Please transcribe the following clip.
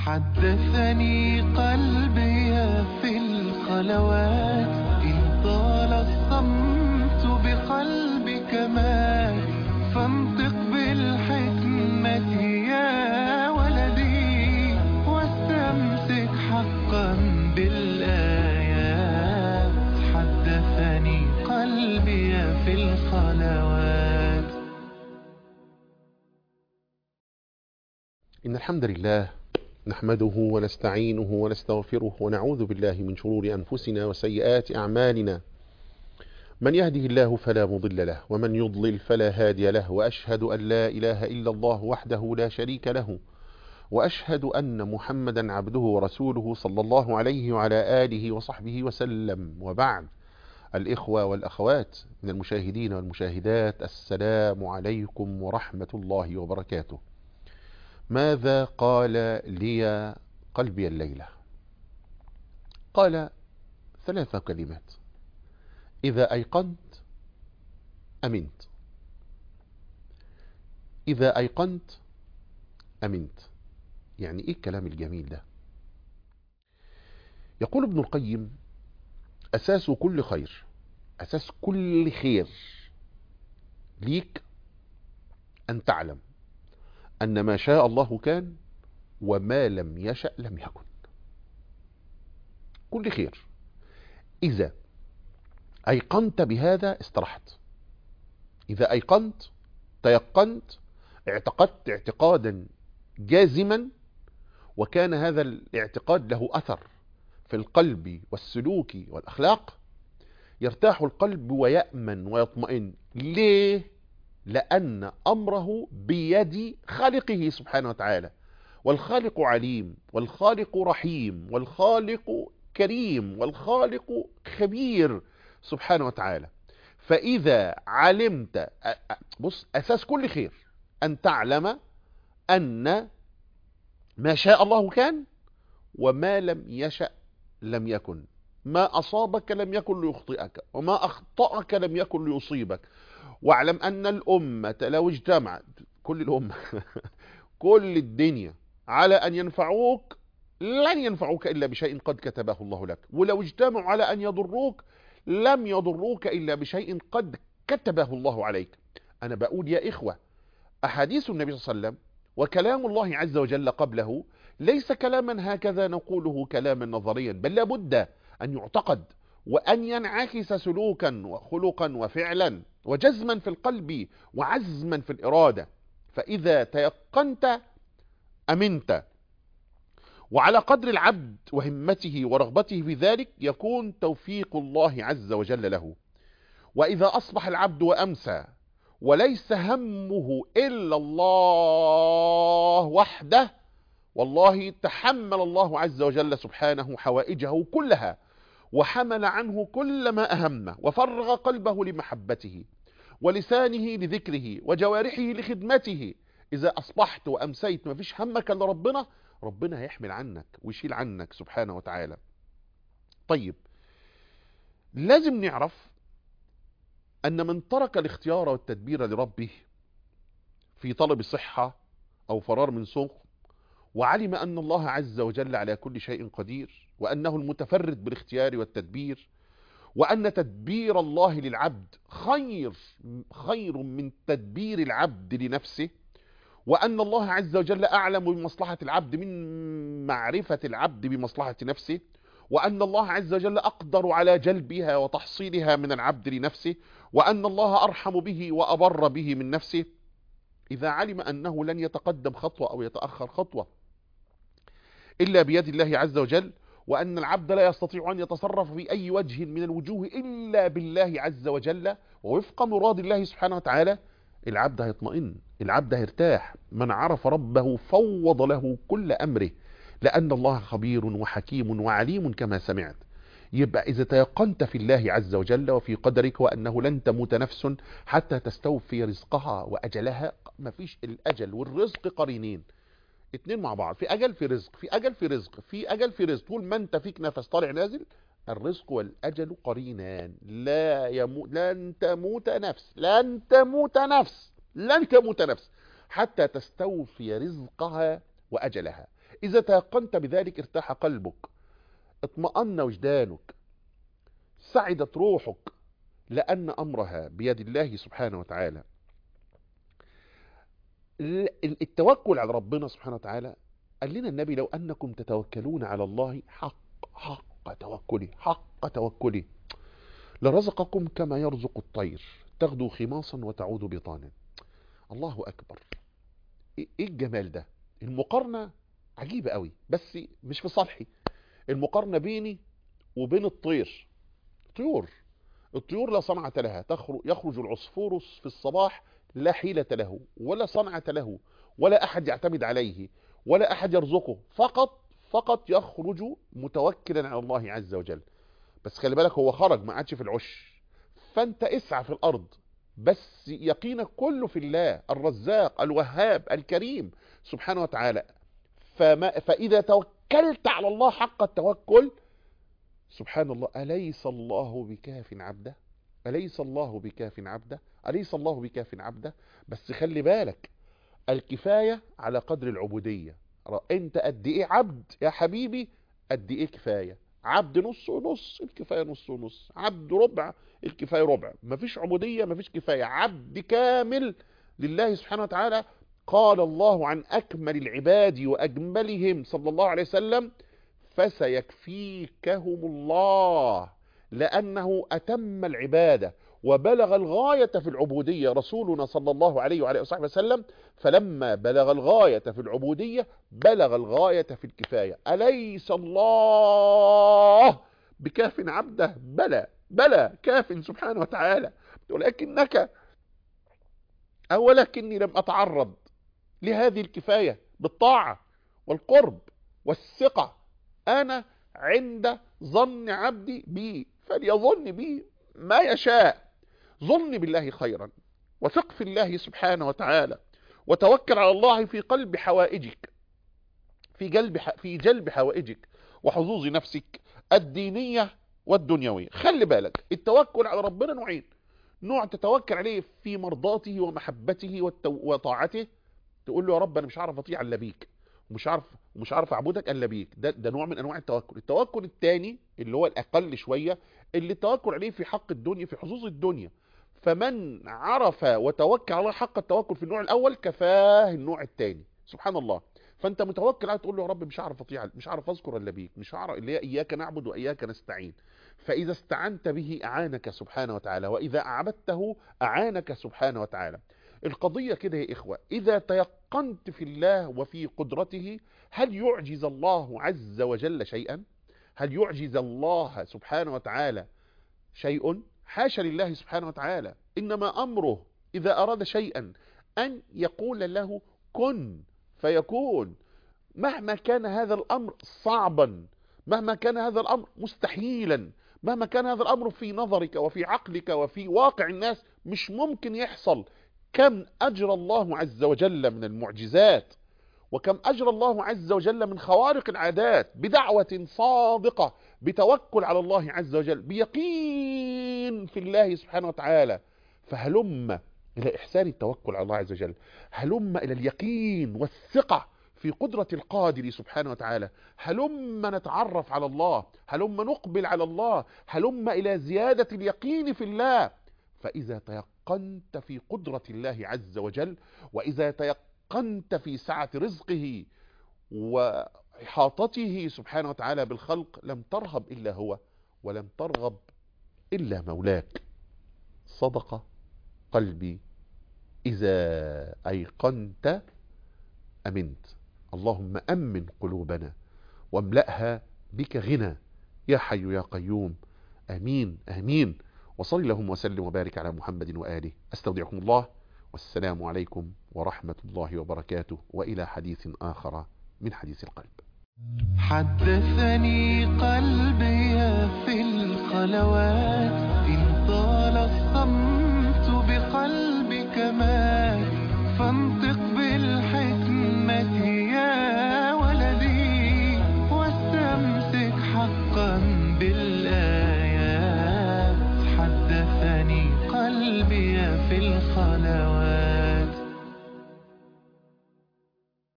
حدثني قلبي في الخلوات إن طال الصمت بقلبك مات فانطق بالحكمة يا ولدي واستمسك حقا بالآيات. حدثني قلبي في الخلوات. إن الحمد لله نحمده ونستعينه ونستغفره ونعوذ بالله من شرور أنفسنا وسيئات أعمالنا. من يهده الله فلا مضل له ومن يضلل فلا هادي له، وأشهد أن لا إله إلا الله وحده لا شريك له، وأشهد أن محمدا عبده ورسوله صلى الله عليه وعلى آله وصحبه وسلم. وبعد، الإخوة والأخوات من المشاهدين والمشاهدات، السلام عليكم ورحمة الله وبركاته. ماذا قال لي قلبي الليلة؟ قال 3 كلمات: إذا أيقنت أمنت. إذا أيقنت أمنت. يعني إيه الكلام الجميل ده؟ يقول ابن القيم: أساس كل خير، أساس كل خير ليك أن تعلم أن ما شاء الله كان وما لم يشأ لم يكن. كل خير إذا أيقنت بهذا استرحت. إذا أيقنت، تيقنت، اعتقدت اعتقادا جازما، وكان هذا الاعتقاد له أثر في القلب والسلوك والأخلاق، يرتاح القلب ويأمن ويطمئن. ليه؟ لأن أمره بيد خالقه سبحانه وتعالى، والخالق عليم، والخالق رحيم، والخالق كريم، والخالق خبير سبحانه وتعالى. فإذا علمت، بص، أساس كل خير أن تعلم أن ما شاء الله كان وما لم يشأ لم يكن. ما أصابك لم يكن ليخطئك، وما أخطأك لم يكن ليصيبك. واعلم أن الأمة لو اجتمعت، كل الأمة كل الدنيا، على أن ينفعوك لن ينفعوك إلا بشيء قد كتبه الله لك، ولو اجتمعوا على أن يضروك لم يضروك إلا بشيء قد كتبه الله عليك. أنا بقول يا إخوة، أحاديث النبي صلى الله عليه وسلم وكلام الله عز وجل قبله ليس كلاما هكذا نقوله كلاما نظريا، بل لابد أن يعتقد وأن ينعكس سلوكا وخلقا وفعلا وجزما في القلب وعزما في الإرادة. فإذا تيقنت أمنت، وعلى قدر العبد وهمته ورغبته في ذلك يكون توفيق الله عز وجل له. وإذا أصبح العبد وأمسى وليس همه إلا الله وحده، والله تحمل الله عز وجل سبحانه حوائجه كلها، وحمل عنه كل ما أهمه، وفرغ قلبه لمحبته، ولسانه لذكره، وجوارحه لخدمته. إذا أصبحت وأمسيت ما فيش همك إلا ربنا، ربنا هيحمل عنك ويشيل عنك سبحانه وتعالى. طيب، لازم نعرف أن من ترك الاختيار والتدبير لربه في طلب صحة أو فرار من سوء، وعلم أن الله عز وجل على كل شيء قدير، وأنه المتفرد بالاختيار والتدبير، وأن تدبير الله للعبد خير من تدبير العبد لنفسه، وأن الله عز وجل أعلم بمصلحة العبد من معرفة العبد بمصلحة نفسه، وأن الله عز وجل أقدر على جلبها وتحصيلها من العبد لنفسه، وأن الله أرحم به وأبر به من نفسه. إذا علم أنه لن يتقدم خطوة أو يتأخر خطوة إلا بيد الله عز وجل، وأن العبد لا يستطيع أن يتصرف في أي وجه من الوجوه إلا بالله عز وجل ووفق مراد الله سبحانه وتعالى، العبد هيطمئن، العبد هيرتاح. من عرف ربه فوض له كل أمره، لأن الله خبير وحكيم وعليم كما سمعت. يبقى إذا تيقنت في الله عز وجل وفي قدرك وأنه لن تموت نفس حتى تستوفي رزقها وأجلها. مفيش، الأجل والرزق قرينين، اتنين مع بعض، في أجل في رزق، في أجل في رزق، في أجل في رزق. طول ما انت فيك نفس طالع نازل، الرزق والأجل قرينان. لن تموت نفس، لن تموت نفس، لن تموت نفس حتى تستوفي رزقها وأجلها. إذا تيقنت بذلك ارتاح قلبك، اطمأن وجدانك، سعدت روحك، لأن أمرها بيد الله سبحانه وتعالى. التوكل على ربنا سبحانه وتعالى، قال لنا النبي: لو أنكم تتوكلون على الله حق توكله لرزقكم كما يرزق الطير تغدو خماصا وتعود بطانا. الله أكبر، إيه الجمال ده! المقارنة عجيبة قوي، بس مش في صالحي. المقارنة بيني وبين الطير. الطيور لا صنعة لها، يخرج العصفور في الصباح لا حيلة له ولا صنعة له ولا أحد يعتمد عليه ولا أحد يرزقه، فقط يخرج متوكلا على الله عز وجل. بس خلي بالك، هو خرج ما عادش في العش، فانت اسعى في الأرض، بس يقينك كله في الله الرزاق الوهاب الكريم سبحانه وتعالى. فإذا توكلت على الله حق التوكل، سبحان الله، أليس الله بكاف عبده؟ أليس الله بكاف عبده؟ أليس الله بكاف عبده؟ بس خلي بالك، الكفاية على قدر العبودية. انت قد ايه عبد يا حبيبي، قد ايه كفاية. عبد نص ونص، الكفاية نص ونص. عبد ربع، الكفاية ربع. مفيش عبودية، مفيش كفاية. عبد كامل لله سبحانه وتعالى. قال الله عن أكمل العباد وأجملهم صلى الله عليه وسلم: فسيكفيكهم الله، لأنه أتم العبادة وبلغ الغاية في العبودية رسولنا صلى الله عليه وعلى وصحبه وسلم. فلما بلغ الغاية في العبودية بلغ الغاية في الكفاية. أليس الله بكاف عبده؟ بلى كاف سبحانه وتعالى، ولكني لم أتعرض لهذه الكفاية بالطاعة والقرب والثقة. أنا عند ظن عبدي بي فليظن بي ما يشاء. ظن بالله خيرا، وثق في الله سبحانه وتعالى، وتوكل على الله في قلب حوائجك، في جلب حوائجك وحظوظ نفسك الدينية والدنيوية. خلي بالك، التوكل على ربنا نوعين: نوع تتوكل عليه في مرضاته ومحبته وطاعته، تقول له: يا رب انا مش عارف اطيع الا بيك، ومش عارف اعبدك الا بيك. ده نوع من انواع التوكل. التوكل الثاني اللي هو الاقل شويه، اللي التوكل عليه في حق الدنيا، في حظوظ الدنيا. فمن عرف وتوكل على حق التوكل في النوع الاول كفاه النوع الثاني. سبحان الله. فانت متوكل عليه، تقول له: يا رب مش عارف اطيع، مش عارف اذكر الا بيك، مش عارف، اللي هي اياك نعبد واياك نستعين. فاذا استعنت به اعانك سبحانه وتعالى، واذا اعبدته اعانك سبحانه وتعالى. القضية كده يا إخوة، إذا تيقنت في الله وفي قدرته، هل يعجز الله عز وجل شيئا؟ هل يعجز الله سبحانه وتعالى شيء؟ حاشا لله سبحانه وتعالى. إنما أمره إذا أراد شيئا أن يقول له كن فيكون، مهما كان هذا الأمر صعبا، مهما كان هذا الأمر مستحيلا، مهما كان هذا الأمر في نظرك وفي عقلك وفي واقع الناس مش ممكن يحصل. كم أجرى الله عز وجل من المعجزات، وكم أجرى الله عز وجل من خوارق العادات، بدعوة صادقة، بتوكل على الله عز وجل، بيقين في الله سبحانه وتعالى. فهلم إلى إحسان التوكل على الله عز وجل، هلم إلى اليقين والثقة في قدرة القادر سبحانه وتعالى، هلم نتعرف على الله، هلم نقبل على الله، هلم إلى زيادة اليقين في الله. فإذا تيقنت في قدرة الله عز وجل، وإذا تيقنت في سعة رزقه وإحاطته سبحانه وتعالى بالخلق، لم ترهب إلا هو، ولم ترغب إلا مولاك. صدق قلبي، إذا أيقنت أمنت. اللهم أمن قلوبنا واملأها بك غنى يا حي يا قيوم. آمين آمين. وصلي اللهم وسلم وبارك على محمد وآله. أستودعكم الله، والسلام عليكم ورحمة الله وبركاته، وإلى حديث آخر من حديث القلب. حدثني قلبي في الخلوات إن طال الصمت